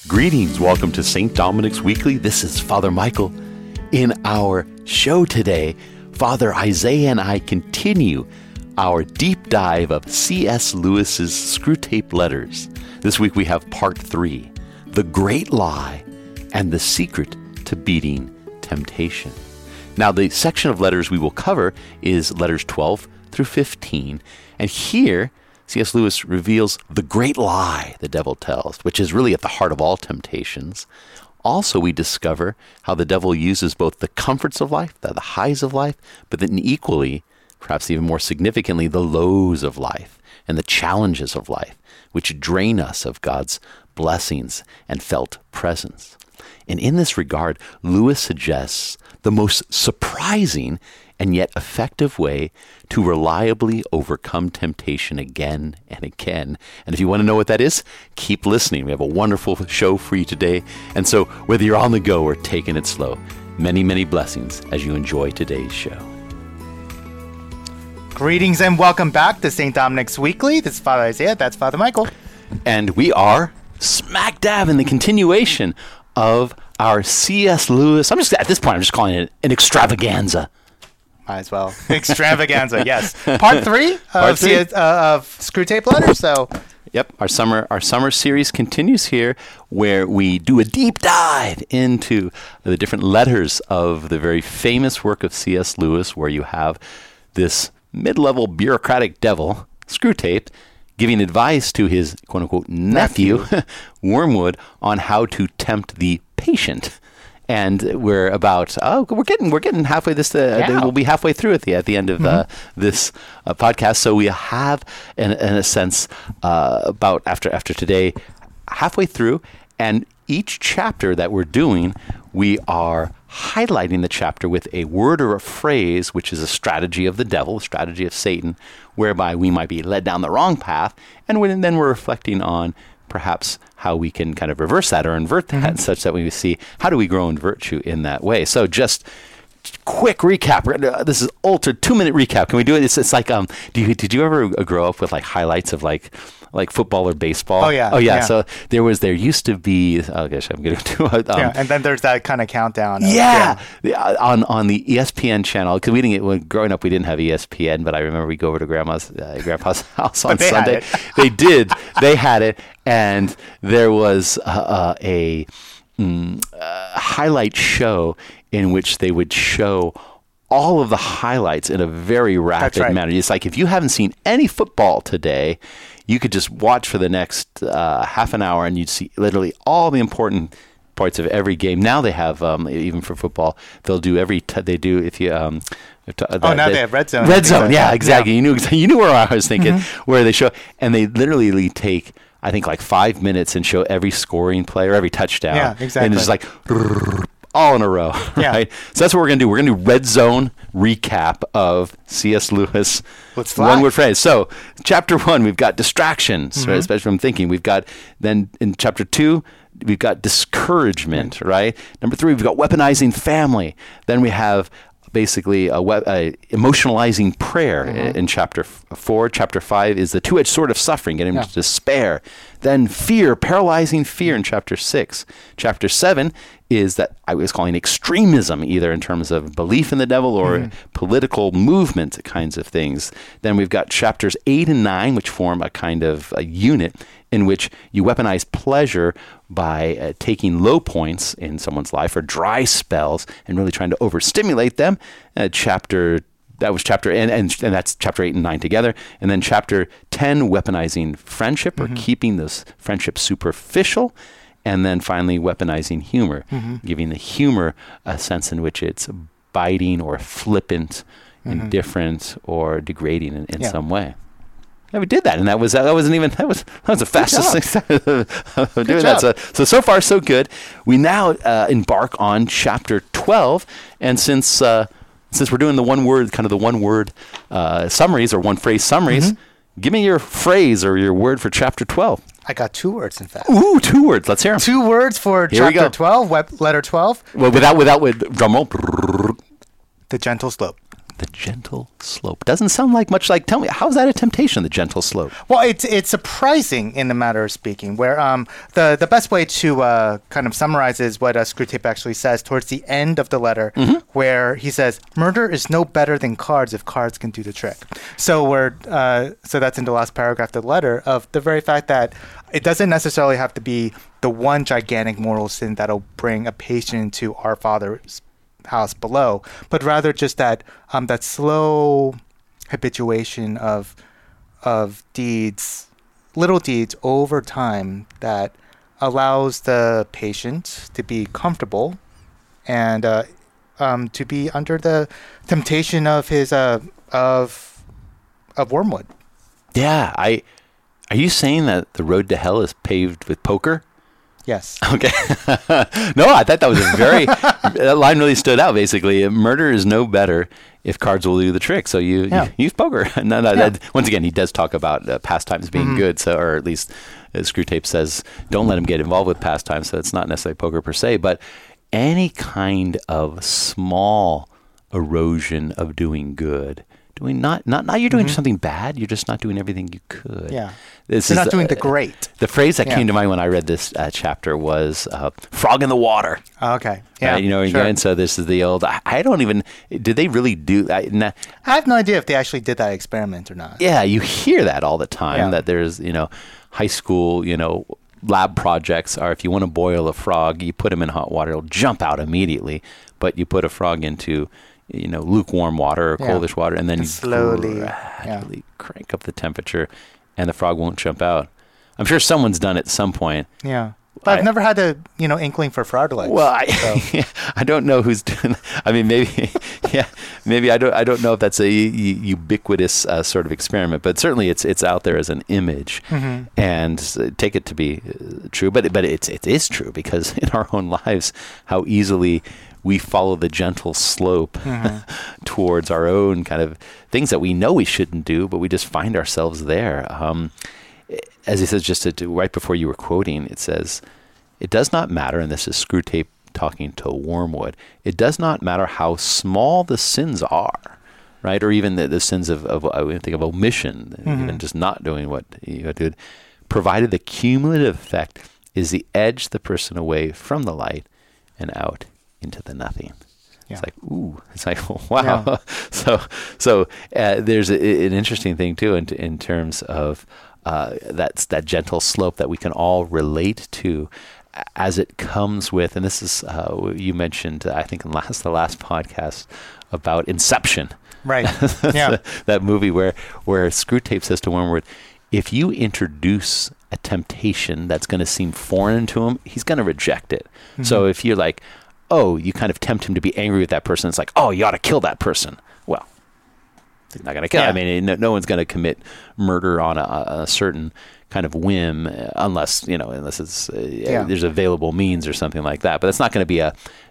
Greetings, welcome to St. Dominic's Weekly. This is Father Michael. In our show today, Father Isaiah and I continue our deep dive of C.S. Lewis's Screwtape Letters. This week we have part 3, The Great Lie and the Secret to Beating Temptation. Now, the section of letters we will cover is letters 12 through 15, and here C.S. Lewis reveals the great lie the devil tells, which is really at the heart of all temptations. Also, we discover how the devil uses both the comforts of life, the highs of life, but then equally, perhaps even more significantly, the lows of life and the challenges of life, which drain us of God's blessings and felt presence. And in this regard, Lewis suggests the most surprising and yet effective way to reliably overcome temptation again and again. And if you want to know what that is, keep listening. We have a wonderful show for you today. And so whether you're on the go or taking it slow, many, many blessings as you enjoy today's show. Greetings and welcome back to St. Dominic's Weekly. This is Father Isaiah. That's Father Michael. And we are smack dab in the continuation of our C.S. Lewis. At this point, I'm just calling it an extravaganza. Might as well. Extravaganza, yes. Part 3 of Screwtape Letters. So, yep, our summer series continues here, where we do a deep dive into the different letters of the very famous work of C.S. Lewis, where you have this mid-level bureaucratic devil, Screwtape, giving advice to his quote-unquote nephew, Wormwood, on how to tempt the patient. And we're about we're getting halfway. We'll be halfway through at the end of this podcast. So we have, in a sense, about after today, halfway through. And each chapter that we're doing, we are highlighting the chapter with a word or a phrase, which is a strategy of the devil, a strategy of Satan, whereby we might be led down the wrong path, and then we're reflecting on perhaps how we can kind of reverse that or invert that, such that we see how do we grow in virtue in that way. So just quick recap. This is ultra 2-minute recap. Can we do it? It's like did you ever grow up with like highlights of like football or baseball? Oh yeah. So there used to be. Oh gosh, I'm going to do it. And then there's that kind of countdown. On the ESPN channel, because we didn't when growing up we didn't have ESPN, but I remember we go over to grandpa's house on Sunday. They did. They had it, and there was a highlight show in which they would show all of the highlights in a very rapid manner. It's like if you haven't seen any football today, you could just watch for the next half an hour and you'd see literally all the important parts of every game. Now they have, even for football, they'll do they have Red Zone. Red Zone, yeah, exactly. Yeah. You knew where I was thinking, where they show, and they literally take, I think, like 5 minutes and show every scoring play or every touchdown. Yeah, exactly. And it's just like all in a row, right? So that's what we're going to do. We're going to do Red Zone recap of C.S. Lewis. Let's fly. One-word phrase. So chapter 1, we've got distractions, right? Especially from thinking. We've got, then in chapter 2, we've got discouragement, right? Number 3, we've got weaponizing family. Then we have basically emotionalizing prayer in chapter 4. Chapter 5 is the two-edged sword of suffering, getting into despair. Then fear, paralyzing fear in chapter 6. Chapter 7 is that I was calling extremism, either in terms of belief in the devil or political movement kinds of things. Then we've got chapters 8 and 9, which form a kind of a unit in which you weaponize pleasure by taking low points in someone's life or dry spells and really trying to overstimulate them. And that's chapter 8 and 9 together. And then chapter 10, weaponizing friendship or keeping this friendship superficial. And then finally, weaponizing humor, giving the humor a sense in which it's biting or flippant, indifferent, or degrading in some way. Yeah, we did that, and that was the fastest thing of doing that. So far so good. We now embark on chapter 12, and since we're doing the one word summaries or one phrase summaries, give me your phrase or your word for chapter 12. I got 2 words, in fact. Ooh, 2 words. Let's hear them. 2 words for chapter 12, letter 12. Well, without drum roll. The gentle slope. The gentle slope. Doesn't sound like much like, tell me, how is that a temptation, the gentle slope? Well, it's surprising in the matter of speaking, where the best way to kind of summarize is what Screwtape actually says towards the end of the letter, where he says, murder is no better than cards if cards can do the trick. So so that's in the last paragraph of the letter, of the very fact that it doesn't necessarily have to be the one gigantic mortal sin that'll bring a patient into our Father's house below, but rather just that that slow habituation of deeds, little deeds over time that allows the patient to be comfortable and to be under the temptation of his of wormwood. Yeah, are you saying that the road to hell is paved with poker? Yes. Okay. No, I thought that was that line really stood out, basically. Murder is no better if cards will do the trick. So you use poker. Once again, he does talk about pastimes being good, or at least Screwtape says, don't let him get involved with pastimes. So it's not necessarily poker per se, but any kind of small erosion of doing good. Not you're doing something bad. You're just not doing everything you could. Yeah. You're not doing the great. The phrase that came to mind when I read this chapter was frog in the water. Okay. Yeah. Sure. Again, so this is the old, I don't even, did they really do that? I have no idea if they actually did that experiment or not. Yeah, you hear that all the time, that there's, high school, lab projects are, if you want to boil a frog, you put him in hot water, it'll jump out immediately. But you put a frog into lukewarm water or coldish water, and then you slowly gradually crank up the temperature, and the frog won't jump out. I'm sure someone's done it at some point. Yeah. But I've never had a inkling for frog legs. Well, I don't know who's doing. I mean, maybe I don't know if that's a ubiquitous sort of experiment, but certainly it's out there as an image, and take it to be true. But it is true, because in our own lives, how easily we follow the gentle slope towards our own kind of things that we know we shouldn't do, but we just find ourselves there. As he says, right before you were quoting, it says, it does not matter, and this is Screwtape talking to Wormwood, it does not matter how small the sins are, right? Or even the sins of I would think of omission, even just not doing what you did, provided the cumulative effect is the edge the person away from the light and out into the nothing. Yeah. It's like, ooh, it's like, wow. Yeah. So there's an interesting thing too in terms of that's that gentle slope that we can all relate to as it comes with, and this is you mentioned, I think in the last podcast about Inception. Right. Yeah. That movie where Screwtape says to Wormwood, if you introduce a temptation that's going to seem foreign to him, he's going to reject it. So if you're like, oh, you kind of tempt him to be angry with that person, it's like, oh, you ought to kill that person. Well, he's not going to kill. I mean, no one's going to commit murder on a certain kind of whim, unless it's there's available means or something like that. But that's not going to be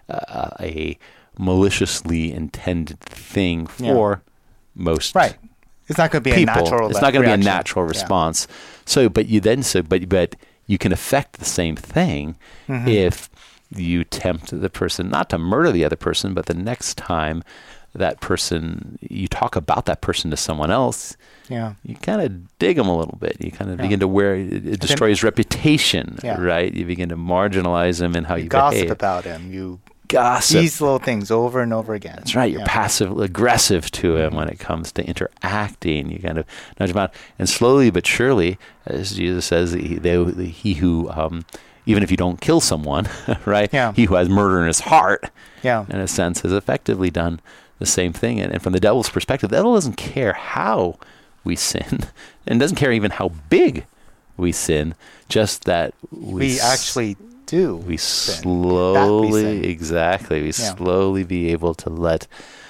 a maliciously intended thing for most It's not going to be people. A natural. It's not going to be a natural response. So, but you can affect the same thing if you tempt the person not to murder the other person, but the next time that person, you talk about that person to someone else, you kind of dig them a little bit. You kind of begin to it destroys reputation, right? You begin to marginalize him in how you gossip behave. About him. You gossip these little things over and over again. That's right. You're passive aggressive to him when it comes to interacting. You kind of nudge him out, and slowly but surely, as Jesus says, he who even if you don't kill someone, right? Yeah. He who has murder in his heart, in a sense, has effectively done the same thing. And from the devil's perspective, the devil doesn't care how we sin, and doesn't care even how big we sin, just that we actually do. We slowly, slowly be able to let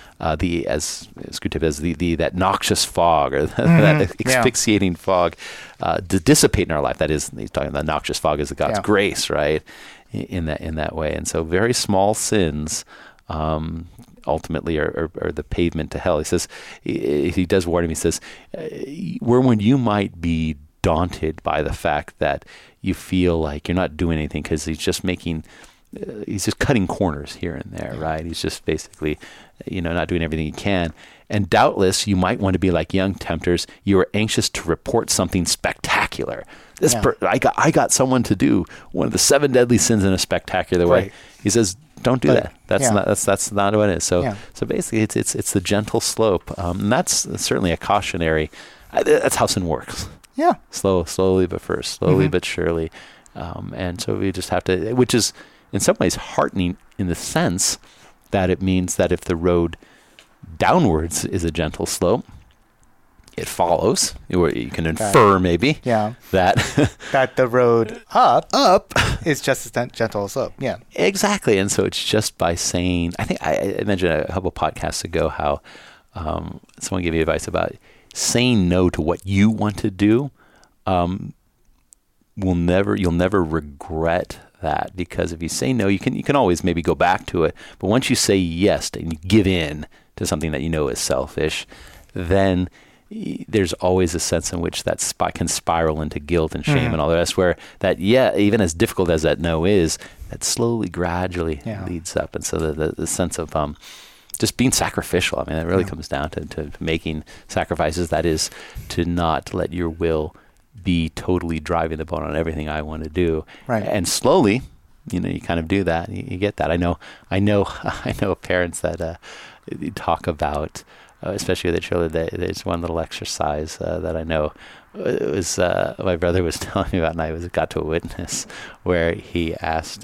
as Screwtape says, that noxious fog, or that asphyxiating fog, to dissipate in our life. That is, he's talking about the noxious fog is God's grace, right? In that way, and so very small sins ultimately are the pavement to hell. He says, he does warn him. He says, when you might be daunted by the fact that you feel like you're not doing anything because he's just making he's just cutting corners here and there, right? He's just basically, not doing everything he can. And doubtless, you might want to be like young tempters. You are anxious to report something spectacular. I got someone to do one of the 7 deadly sins in a spectacular way. He says, don't do that. That's not what it is. So basically, it's the gentle slope, and that's certainly a cautionary. That's how sin works. Yeah, slowly but first, slowly but surely, and so we just have to, which is in some ways heartening in the sense that it means that if the road downwards is a gentle slope, it follows, or you can infer maybe that that the road up is just a gentle slope. Yeah, exactly. And so it's just by saying, I think I mentioned a couple podcasts ago how someone gave me advice about saying no to what you want to do. You'll never regret that, because if you say no, you can always maybe go back to it. But once you say yes and you give in to something that you know is selfish, then there's always a sense in which that spot can spiral into guilt and shame and all the rest, where that, even as difficult as that no is, that slowly, gradually leads up. And so the sense of just being sacrificial, I mean, it really comes down to making sacrifices. That is, to not let your will be totally driving the boat on everything I want to do. Right. And slowly, you kind of do that. You get that. I know parents that talk about, especially with the children. There's one little exercise that I know. It was my brother was telling me about, and I got to a witness where he asked,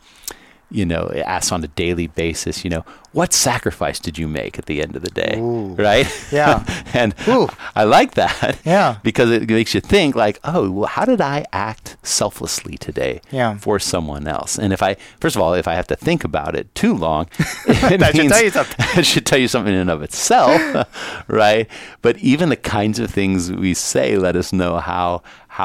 asked on a daily basis, what sacrifice did you make at the end of the day? Ooh. Right? Yeah. And I like that. Yeah. Because it makes you think like, oh, well, how did I act selflessly today for someone else? And if I have to think about it too long, that should tell you something. It should tell you something in and of itself, right? But even the kinds of things we say let us know how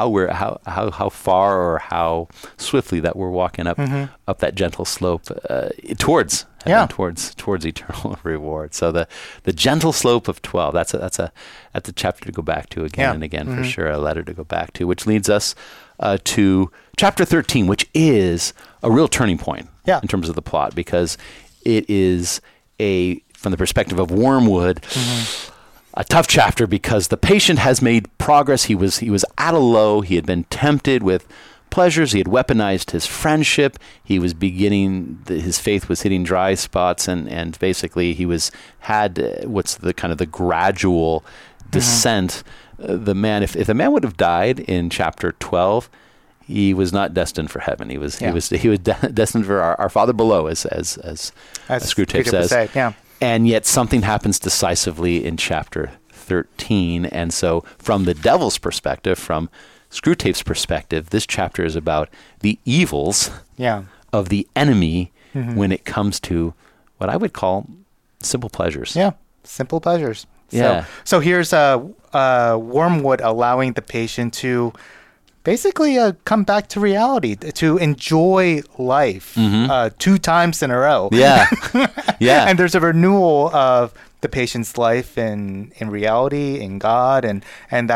far or how swiftly that we're walking up that gentle slope towards eternal reward. So the gentle slope of 12. That's a chapter to go back to again and again for sure. A letter to go back to, which leads us to chapter 13, which is a real turning point in terms of the plot, because it is from the perspective of Wormwood. A tough chapter, because the patient has made progress. He was at a low. He had been tempted with pleasures. He had weaponized his friendship. He was his faith was hitting dry spots, and basically he had what's the kind of the gradual descent. The man, if the man would have died in chapter 12, he was not destined for heaven. He was destined for our Father below, as Screwtape says. And yet something happens decisively in chapter 13. And so from the devil's perspective, from Screwtape's perspective, this chapter is about the evils of the enemy when it comes to what I would call simple pleasures. Yeah, simple pleasures. Yeah. So here's Wormwood allowing the patient to basically come back to reality, to enjoy life 2 times in a row. Yeah. Yeah. And there's a renewal of the patient's life in reality, in God, and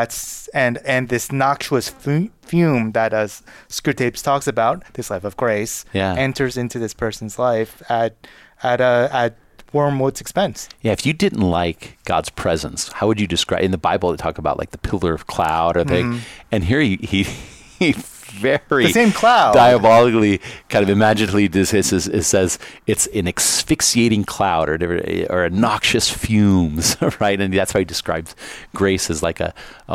this noxious fume that, as Screwtape talks about, this life of grace, enters into this person's life at Wormwood's expense. Yeah, if you didn't like God's presence, how would you describe? In the Bible, they talk about like the pillar of cloud or thing, and here he very the same cloud diabolically, kind of imaginatively, it says it's an asphyxiating cloud or noxious fumes, right? And that's why he describes grace as I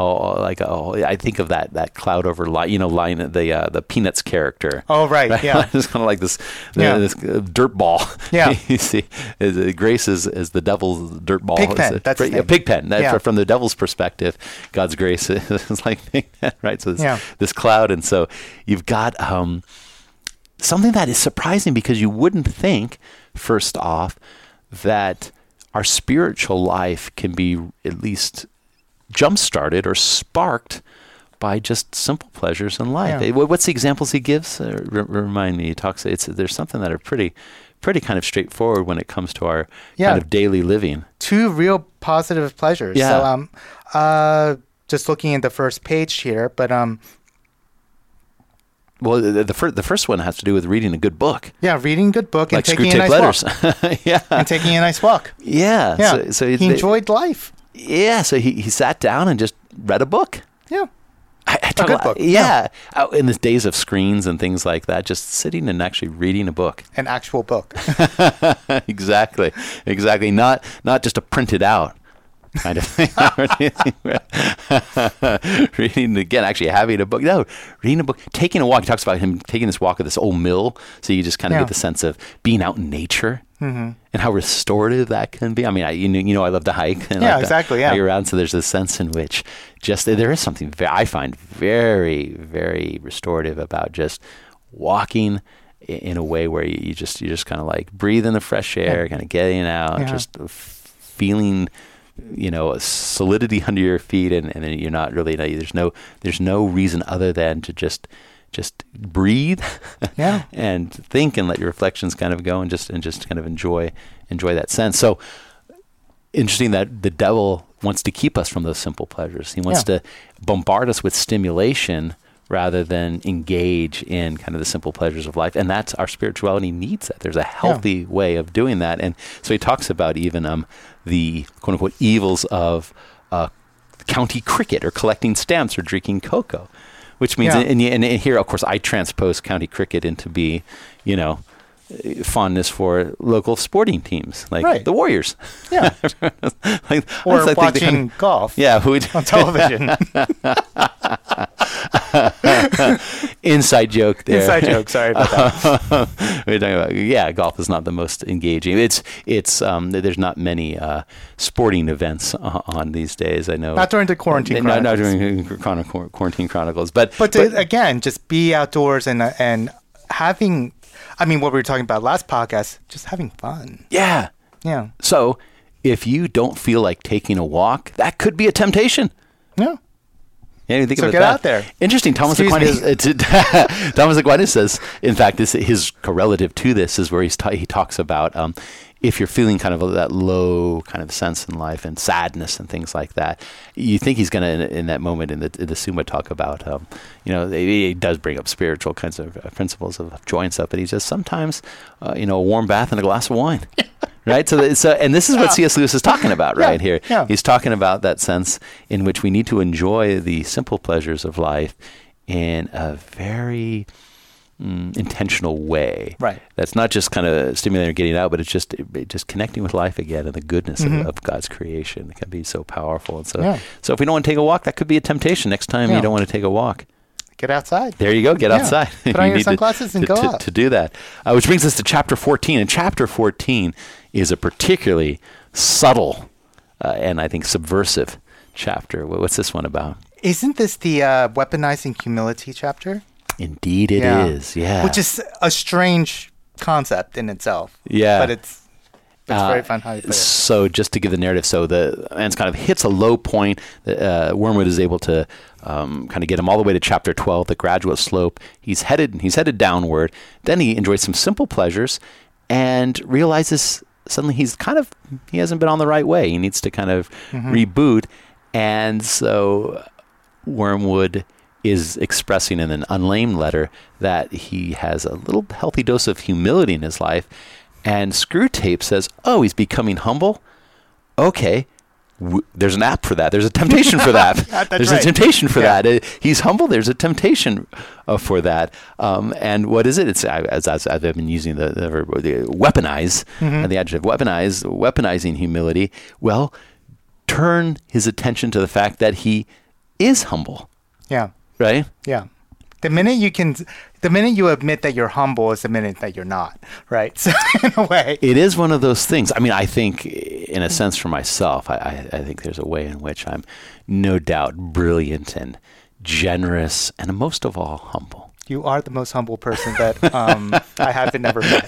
think of that cloud over line the Peanuts character. Oh right? Yeah. It's kind of like this dirt ball. Yeah. You see, grace is the devil's dirt ball. Pigpen. That's a pigpen. From the devil's perspective, God's grace is like pigpen, right? So this cloud, and so you've got something that is surprising, because you wouldn't think, first off, that our spiritual life can be at least jump-started or sparked by just simple pleasures in life. Yeah. What's the examples he gives? Remind me. He talks. There's something that are pretty kind of straightforward when it comes to our kind of daily living. 2 real positive pleasures. Yeah. So just looking at the first page here, but Well, the first one has to do with reading a good book. Yeah, reading a good book and Like taking a Screwtape nice Letters. walk. Yeah. And taking a nice walk. Yeah. Yeah. So he enjoyed life. Yeah. So he sat down and just read a book. Yeah. I talk good about, book. Yeah. Out in the days of screens and things like that, just sitting and actually reading a book. An actual book. Exactly. Not just a printed out kind of thing. Reading again, actually having a book. No, reading a book, taking a walk. He talks about him taking this walk at this old mill, so you just kind of get the sense of being out in nature and how restorative that can be. I mean, I love to hike. And exactly. Yeah, hike around. So there's a sense in which just there is something I find very, very restorative about just walking in a way where you just kind of like breathe in the fresh air, kind of getting out, just feeling, solidity under your feet, and then you're not really, there's no reason other than to just breathe and think and let your reflections kind of go and just kind of enjoy that sense. So interesting that the devil wants to keep us from those simple pleasures. He wants to bombard us with stimulation rather than engage in kind of the simple pleasures of life. And that's our spirituality needs that. There's a healthy way of doing that. And so he talks about even the quote unquote evils of county cricket or collecting stamps or drinking cocoa, which means, and here, of course, I transpose county cricket into be, fondness for local sporting teams like the Warriors. Yeah. Or watching golf. Yeah. On television. Inside joke there. Inside joke. Sorry about that. We're talking about, golf is not the most engaging. It's there's not many sporting events on these days. I know. Not during the quarantine chronicles. Not during quarantine chronicles. But again, just be outdoors and having, what we were talking about last podcast, just having fun. Yeah. Yeah. So if you don't feel like taking a walk, that could be a temptation. Yeah. Yeah, you think so about get that. Out there. Interesting. Thomas Aquinas says, in fact, his correlative to this is where he talks about if you're feeling kind of that low kind of sense in life and sadness and things like that, you think he's going to, in that moment in the Summa, talk about, he does bring up spiritual kinds of principles of joy and stuff, but he says sometimes, a warm bath and a glass of wine. Right. So, and this is what C.S. Lewis is talking about right here. Yeah. He's talking about that sense in which we need to enjoy the simple pleasures of life in a very intentional way. Right. That's not just kind of stimulating or getting out, but it's just connecting with life again and the goodness of God's creation. It can be so powerful. And so if we don't want to take a walk, that could be a temptation next time you don't want to take a walk. Get outside. There you go. Get outside. Put on your sunglasses and go out. To do that. Which brings us to chapter 14. And chapter 14 is a particularly subtle and I think subversive chapter. What's this one about? Isn't this the weaponizing humility chapter? Indeed it is. Yeah. Which is a strange concept in itself. Yeah. But it's very fun how you put it. So just to give the narrative, the man's kind of hits a low point. Wormwood is able to kind of get him all the way to chapter 12, the graduate slope. He's headed downward. Then he enjoys some simple pleasures and realizes suddenly he hasn't been on the right way. He needs to kind of reboot. And so Wormwood is expressing in an unnamed letter that he has a little healthy dose of humility in his life. And Screwtape says, he's becoming humble? Okay, there's an app for that. There's a temptation for that. There's a temptation for that. He's humble. There's a temptation for that. And what is it? It's as I've been using the weaponize, the adjective weaponizing humility. Well, turn his attention to the fact that he is humble. Yeah. Right? Yeah. The minute you admit that you're humble is the minute that you're not, right? So in a way, it is one of those things. I mean, I think, in a sense, for myself, I think there's a way in which I'm no doubt brilliant and generous, and most of all, humble. You are the most humble person that I have ever met.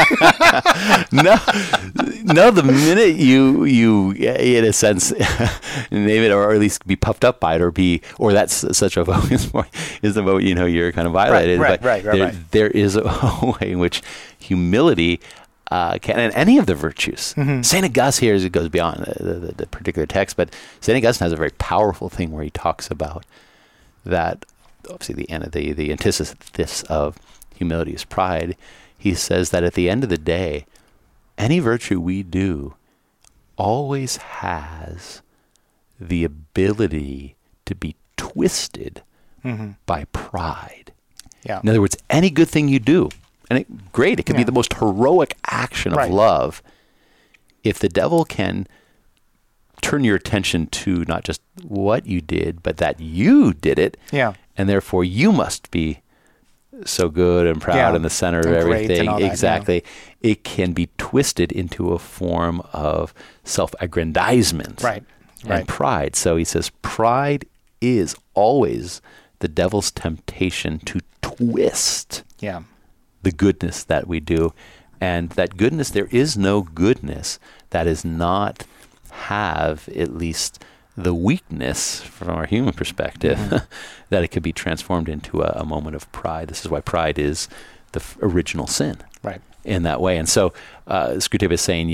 No. The minute you in a sense, name it, or at least be puffed up by it, or that's such a vote is the vote you're kind of violated. Right. There is a way in which humility can, and any of the virtues. Saint Augustine here, as it goes beyond the particular text, but Saint Augustine has a very powerful thing where he talks about that obviously the antithesis of humility is pride. He says that at the end of the day, any virtue we do always has the ability to be twisted by pride. Yeah. In other words, any good thing you do, and it could be the most heroic action of love. If the devil can turn your attention to not just what you did, but that you did it, and therefore you must be so good and proud in the center of everything. Exactly. It can be twisted into a form of self-aggrandizement and pride. So he says pride is always the devil's temptation to twist the goodness that we do. And that goodness, there is no goodness that is not have at least the weakness from our human perspective that it could be transformed into a moment of pride. This is why pride is the original sin. In that way. And so Screwtape is saying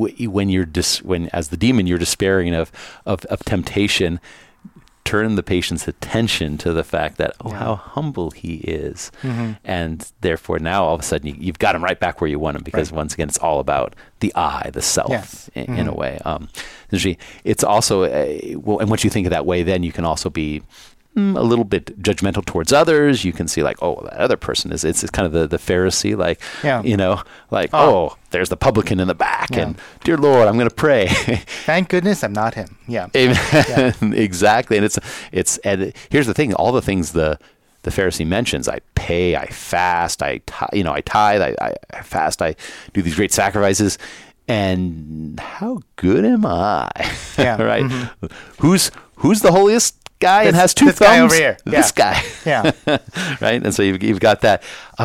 when as the demon you're despairing of temptation, turn the patient's attention to the fact that how humble he is, and therefore now all of a sudden you've got him right back where you want him, because once again it's all about the I, the self, in a way. It's also and once you think of that way, then you can also be a little bit judgmental towards others. You can see like, oh, that other person it's kind of the Pharisee, like, oh, there's the publican in the back, and dear Lord, I'm going to pray. Thank goodness I'm not him. Amen. Exactly. And and here's the thing, all the things the Pharisee mentions, I pay, I fast, I tithe, I fast, I do these great sacrifices. And how good am I? Right? Who's the holiest guy and has two thumbs? Guy over here. This guy. Right? And so you've got that.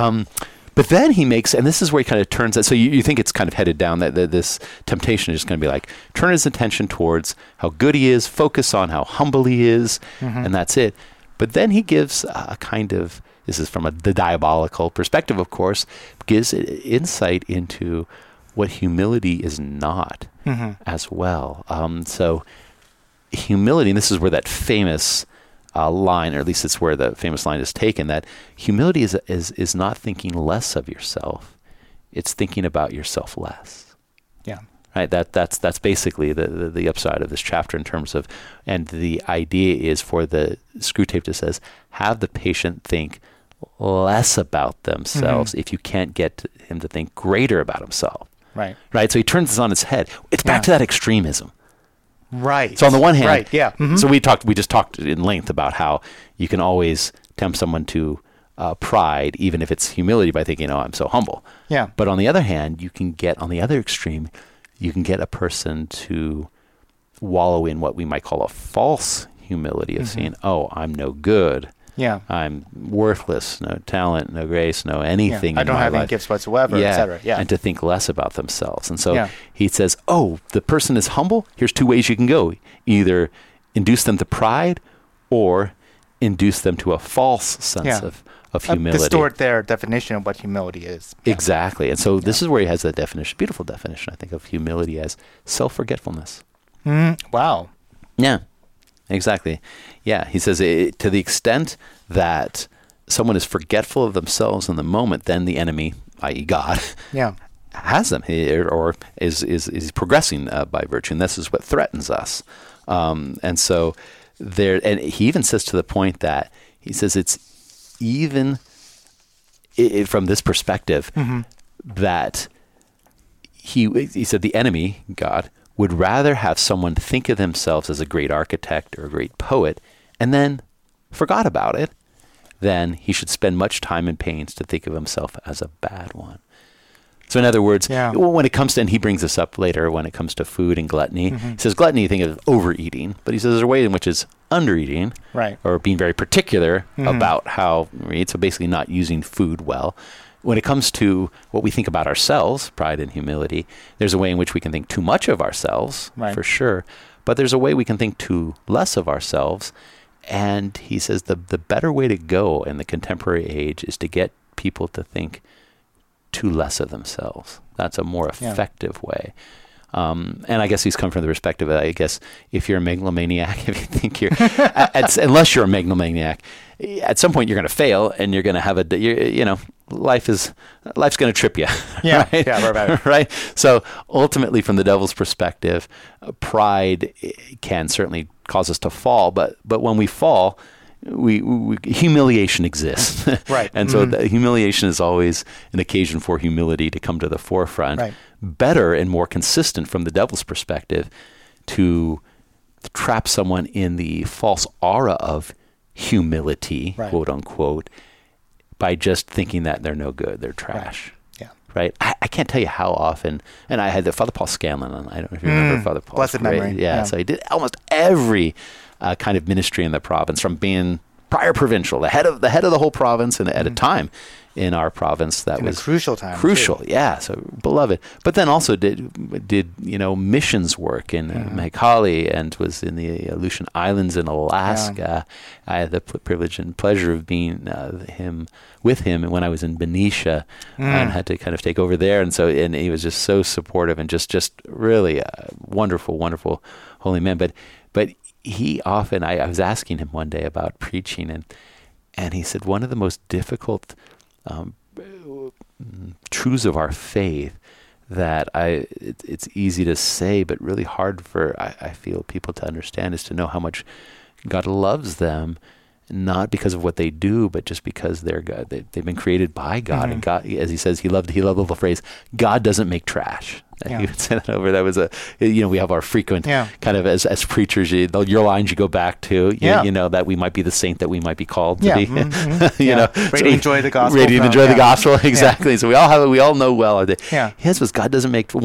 But then he makes, and this is where he kind of turns it. So you think it's kind of headed down, that this temptation is just going to be like, turn his attention towards how good he is, focus on how humble he is, and that's it. But then he gives a kind of, this is from the diabolical perspective, of course, gives insight into what humility is not as well. So humility, and this is where that famous line, or at least it's where the famous line is taken, that humility is not thinking less of yourself, it's thinking about yourself less. Right. That's basically the upside of this chapter in terms of, and the idea is for the Screwtape to says, have the patient think less about themselves if you can't get him to think greater about himself. Right. So he turns this on its head. It's back to that extremism. Right. So on the one hand, so we just talked in length about how you can always tempt someone to pride, even if it's humility, by thinking, "Oh, I'm so humble." But on the other hand, you can get on the other extreme, you can get a person to wallow in what we might call a false humility of saying, "Oh, I'm no good. I'm worthless, no talent, no grace, no anything. I don't have any gifts whatsoever, etc." And to think less about themselves. And so he says, oh, the person is humble. Here's two ways you can go. Either induce them to pride or induce them to a false sense of humility. Distort their definition of what humility is. Exactly. And so this is where he has that definition, beautiful definition, I think, of humility as self-forgetfulness. Wow. Yeah. Exactly. Yeah. He says to the extent that someone is forgetful of themselves in the moment, then the enemy, i.e. God, has them, or is progressing by virtue. And this is what threatens us. And so and he even says to the point that he says it's even from this perspective that he said the enemy, God, would rather have someone think of themselves as a great architect or a great poet and then forgot about it than he should spend much time and pains to think of himself as a bad one. So in other words, when it comes to, and he brings this up later, when it comes to food and gluttony, he says gluttony, you think of overeating, but he says there's a way in which is undereating, or being very particular about how we eat, so basically not using food well. When it comes to what we think about ourselves, pride and humility, there's a way in which we can think too much of ourselves, for sure, but there's a way we can think too less of ourselves. And he says the better way to go in the contemporary age is to get people to think too less of themselves. That's a more effective way. And I guess he's come from the perspective of, I guess, if you're a megalomaniac, if you think you're, unless you're a megalomaniac, at some point you're going to fail, and you're going to have life's going to trip you. Yeah, right? yeah, right. Right. So ultimately, from the devil's perspective, pride can certainly cause us to fall. But when we fall, we humiliation exists. Right. And so the humiliation is always an occasion for humility to come to the forefront. Right. Better and more consistent from the devil's perspective to trap someone in the false aura of humility, right. quote unquote, by just thinking that they're no good, they're trash. Right. Yeah. Right. I can't tell you how often, and I had Father Paul Scanlon on. I don't know if you remember Father Paul. Blessed memory. Yeah. So he did almost every kind of ministry in the province, from being prior provincial, the head of the whole province, and at a time in our province that in was a crucial time. Crucial, too. yeah. So beloved, but then also did missions work in Mehikali, and was in the Aleutian Islands in Alaska. I had the privilege and pleasure of being with him when I was in Benicia, and had to kind of take over there. And he was just so supportive and just really a wonderful, wonderful holy man. But he often, I was asking him one day about preaching, and he said one of the most difficult truths of our faith that it's easy to say, but really hard for I feel people to understand, is to know how much God loves them, not because of what they do, but just because they've been created by God. And God, as he says, he loved the phrase, "God doesn't make trash." Yeah. He would say that over. That was we have our frequent kind of as preachers, your lines you go back to, that we might be the saint that we might be called to be. Radiant joy of the gospel. Radiant joy of the gospel, exactly. Yeah. So we all know well. Yeah. His was God doesn't make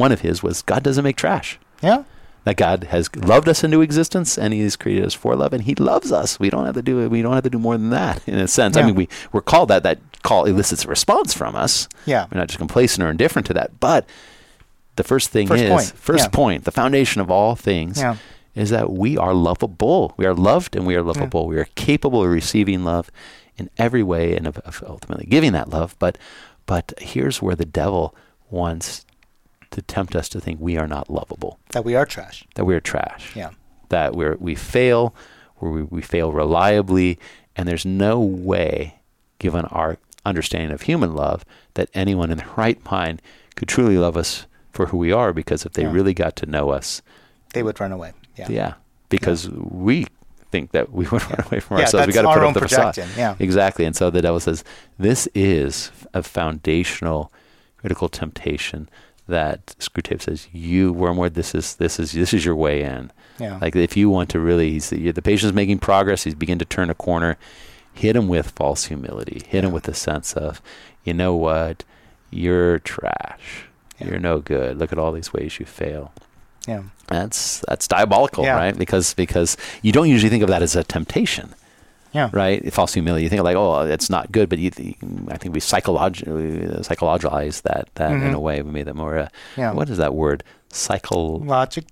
trash. Yeah. That God has loved us into existence, and He has created us for love, and He loves us. We don't have to do more than that, in a sense. Yeah. I mean, we're called that. That call elicits a response from us. Yeah. We're not just complacent or indifferent to that. But the first point, the foundation of all things, is that we are lovable. We are loved, and we are lovable. We are capable of receiving love in every way, and of ultimately giving that love. But here's where the devil wants to tempt us to think we are not lovable. That we are trash. Yeah. That we fail, we fail reliably, and there's no way, given our understanding of human love, that anyone in their right mind could truly love us for who we are, because if they really got to know us, they would run away. Yeah. Because we think that we would run away from ourselves. We got to put up the facade. Yeah. Exactly. And so the devil says, this is a foundational, critical temptation that Screwtape says, you, Wormwood, this is your way in. Yeah. Like, if you want to really, the patient's making progress, he's beginning to turn a corner, hit him with false humility, hit him with the sense of, you know what, you're trash. Yeah. You're no good. Look at all these ways you fail. Yeah. That's diabolical, right? Because you don't usually think of that as a temptation. Yeah. Right? False humility. You think like, oh, it's not good, but I think we psychologize that in a way. We made that more. What is that word? Psychologicalized.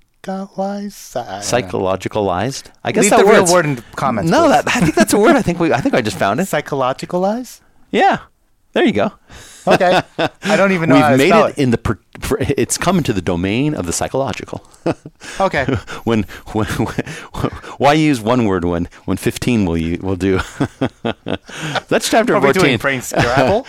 I guess leave that the real word in the comments. No, I think that's a word. I think I just found it. Psychologicalize. Yeah. There you go. Okay. I don't even know We've how to made spell it in the. It's come into the domain of the psychological. Okay. when why use one word when 15 will do? That's chapter 14. Are we doing brain Scrabble?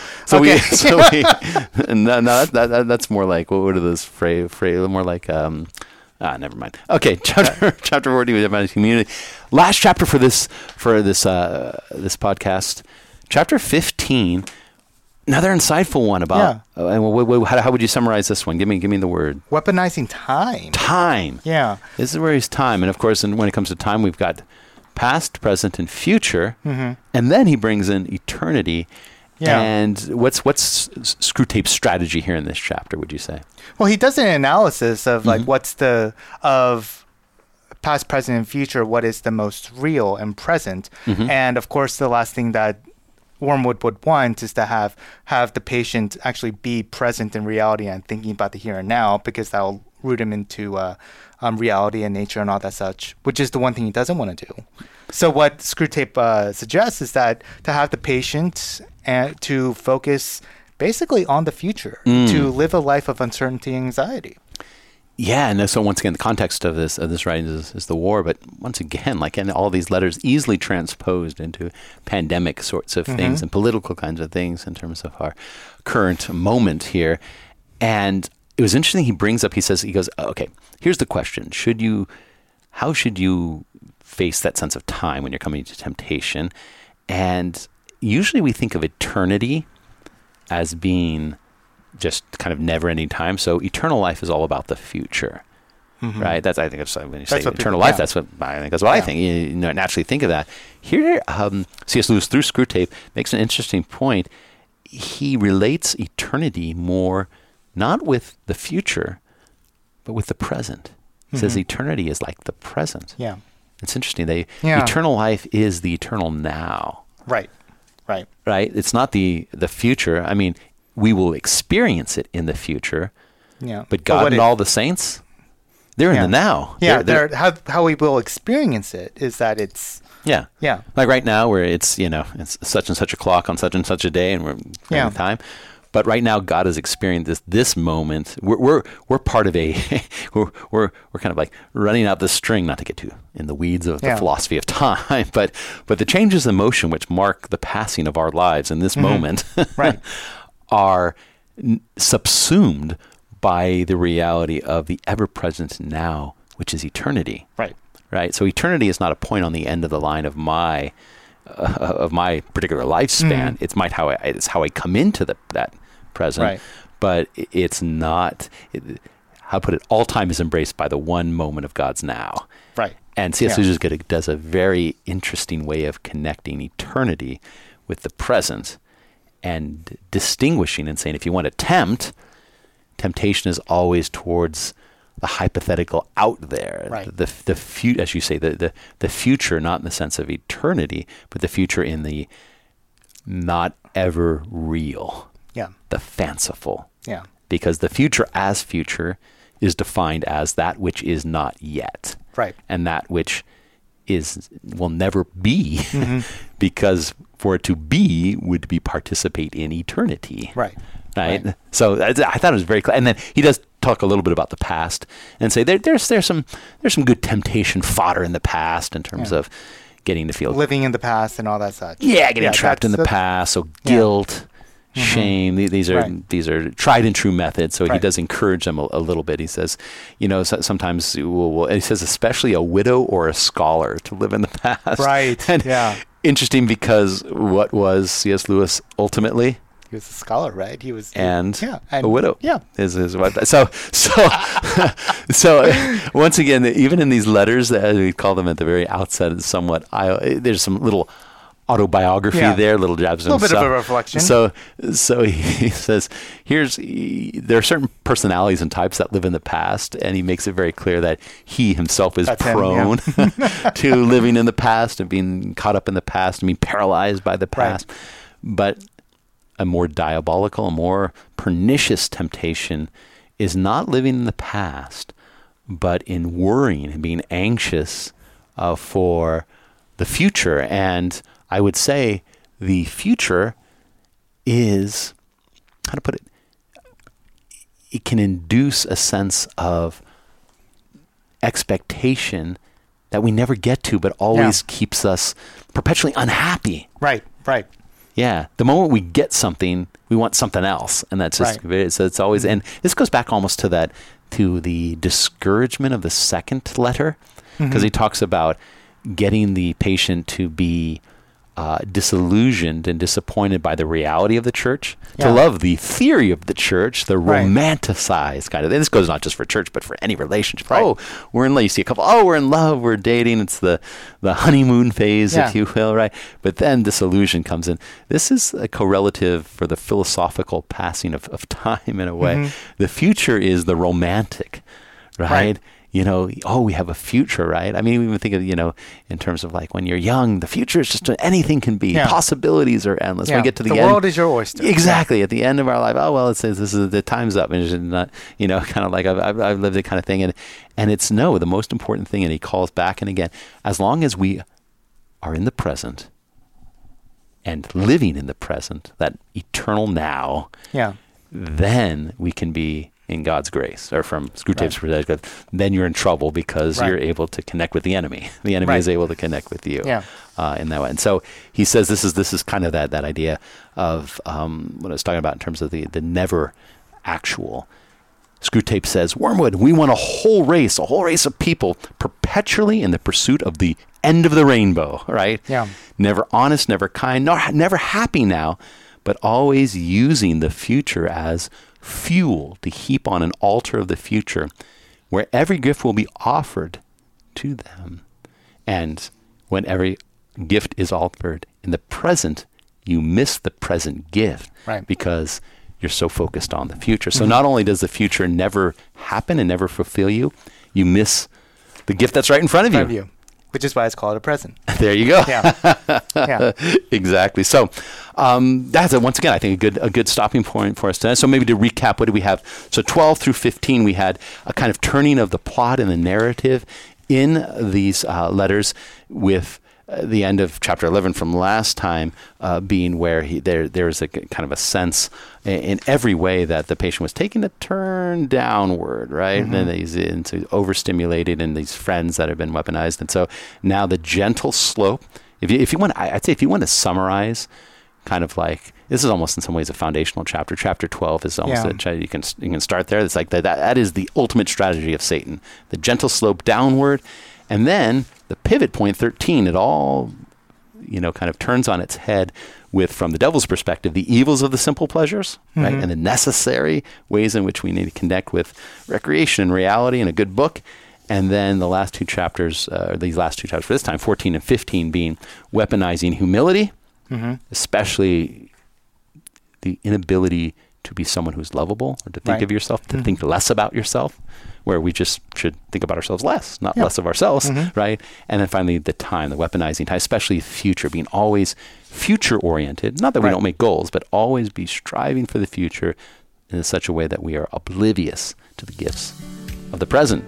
That's more like, what are those phrase more like never mind. Okay, chapter 14 we have about community. Last chapter for this podcast, chapter 15. Another insightful one about. How would you summarize this one? Give me the word. Weaponizing time. Time. Yeah. This is where he's time, and of course, when it comes to time, we've got past, present, and future, and then he brings in eternity. Yeah. And what's Screwtape's strategy here in this chapter? Would you say? Well, he does an analysis of like what's of past, present, and future. What is the most real and present? And of course, the last thing that Wormwood would want is to have the patient actually be present in reality and thinking about the here and now, because that will root him into reality and nature and all that such, which is the one thing he doesn't want to do. So what Screwtape suggests is that to have the patient and to focus basically on the future, to live a life of uncertainty and anxiety. Yeah, and so once again, the context of this writing is the war, but once again, like in all these letters, easily transposed into pandemic sorts of things and political kinds of things in terms of our current moment here. And it was interesting. He goes, okay, here's the question: how should you face that sense of time when you're coming to temptation? And usually we think of eternity as being just kind of never-ending time. So eternal life is all about the future, right? I think that's when you say eternal life. That's what I think. That's what I think. You naturally think of that. Here, C.S. Lewis through Screwtape makes an interesting point. He relates eternity more not with the future, but with the present. He says eternity is like the present. Yeah, it's interesting. Eternal life is the eternal now. Right. It's not the future. I mean, we will experience it in the future. Yeah. But God and all the saints, they're in the now. Yeah. How we will experience it is that it's. Yeah. Yeah. Like right now, where it's such and such a clock on such and such a day, and we're in time. But right now, God has experienced this moment. We're part of we're kind of like running out the string, not to get too in the weeds of the philosophy of time, but the changes in motion which mark the passing of our lives in this moment, right, are subsumed by the reality of the ever-present now, which is eternity. Right. So eternity is not a point on the end of the line of my particular lifespan. It's how I come into that present. Right. But it's not. How to put it? All time is embraced by the one moment of God's now. Right. And C.S. Lewis does a very interesting way of connecting eternity with the present and distinguishing and saying, if you want to temptation is always towards the hypothetical out there, right. As you say, the future, not in the sense of eternity, but the future in the not ever real, the fanciful. Yeah. Because the future as future is defined as that which is not yet, right, and that which will never be, because for it to be would be participate in eternity, right. So I thought it was very clear. And then he does talk a little bit about the past and say there's some good temptation fodder in the past in terms of getting to feel living in the past and all that such. Yeah, getting trapped in the past. So guilt, shame. These are tried and true methods. So he does encourage them a little bit. He says, sometimes he says especially a widow or a scholar to live in the past. Right. And interesting, because what was C.S. Lewis ultimately? He was a scholar, right? He was and a widow. Yeah, is what. So once again, even in these letters that we call them at the very outset, there's some little autobiography there, little jabs, a little bit of a reflection. So he says, there are certain personalities and types that live in the past, and he makes it very clear that he himself is prone to living in the past and being caught up in the past and being paralyzed by the past, but a more diabolical, a more pernicious temptation is not living in the past, but in worrying and being anxious for the future. And I would say the future is, how to put it, it can induce a sense of expectation that we never get to, but always keeps us perpetually unhappy. Right. Yeah, the moment we get something, we want something else, and that's just so it's always. And this goes back almost to the discouragement of the second letter, because he talks about getting the patient to be disillusioned and disappointed by the reality of the church, to love the theory of the church, the romanticized kind of. And this goes not just for church, but for any relationship. Right. Oh, we're in love. You see a couple. Oh, we're in love. We're dating. It's the honeymoon phase, if you will, right? But then disillusion comes in. This is a correlative for the philosophical passing of time in a way. The future is the romantic, right? We have a future, right? I mean, we even think of, in terms of like when you're young, the future is just anything can be. Possibilities are endless. When we get to the end. The world is your oyster. Exactly. At the end of our life, it says this is the time's up. And it's not, kind of like I've lived it kind of thing. And it's the most important thing. And he calls back and again, as long as we are in the present and living in the present, that eternal now, then we can be in God's grace, or from Screwtape's perspective, then you're in trouble because you're able to connect with the enemy. The enemy is able to connect with you in that way. And so he says this is kind of that idea of what I was talking about in terms of the never actual. Screwtape says, Wormwood, we want a whole race of people perpetually in the pursuit of the end of the rainbow, right? Yeah. Never honest, never kind, never happy now, but always using the future as fuel to heap on an altar of the future where every gift will be offered to them. And when every gift is offered in the present, you miss the present gift because you're so focused on the future. So not only does the future never happen and never fulfill you, you miss the gift that's right in front of you. Which is why it's called a present. There you go. Yeah. Exactly. So that's once again, I think a good stopping point for us today. So maybe to recap, what do we have? So 12 through 15, we had a kind of turning of the plot and the narrative in these letters, with the end of chapter 11 from last time being where there's a kind of a sense in every way that the patient was taking a turn downward, right? And then he's into overstimulated and these friends that have been weaponized. And so now the gentle slope, if you want, I'd say if you want to summarize kind of like, this is almost in some ways a foundational chapter. Chapter 12 is almost you can start there. It's like that is the ultimate strategy of Satan, the gentle slope downward. And then the pivot point, 13, it all, kind of turns on its head with, from the devil's perspective, the evils of the simple pleasures, right? And the necessary ways in which we need to connect with recreation and reality and a good book. And then the last two chapters, these last two chapters for this time, 14 and 15, being weaponizing humility, especially the inability to be someone who's lovable, or to think of yourself, to think less about yourself, where we just should think about ourselves less, not less of ourselves, right? And then finally, the time, the weaponizing time, especially future, being always future-oriented. Not that we don't make goals, but always be striving for the future in such a way that we are oblivious to the gifts of the present.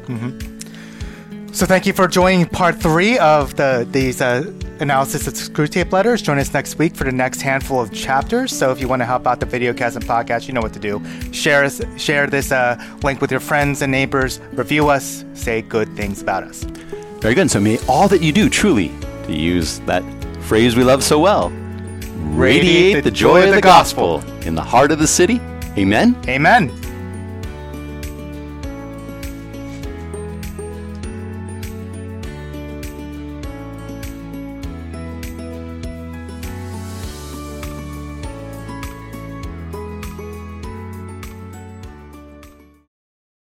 So thank you for joining part 3 of these analysis of Screwtape letters. Join us next week for the next handful of chapters. So if you want to help out the Videocast and podcast, you know what to do. Share this link with your friends and neighbors. Review us. Say good things about us. Very good. So may all that you do, truly, to use that phrase we love so well, radiate the joy of the gospel in the heart of the city. Amen. Amen.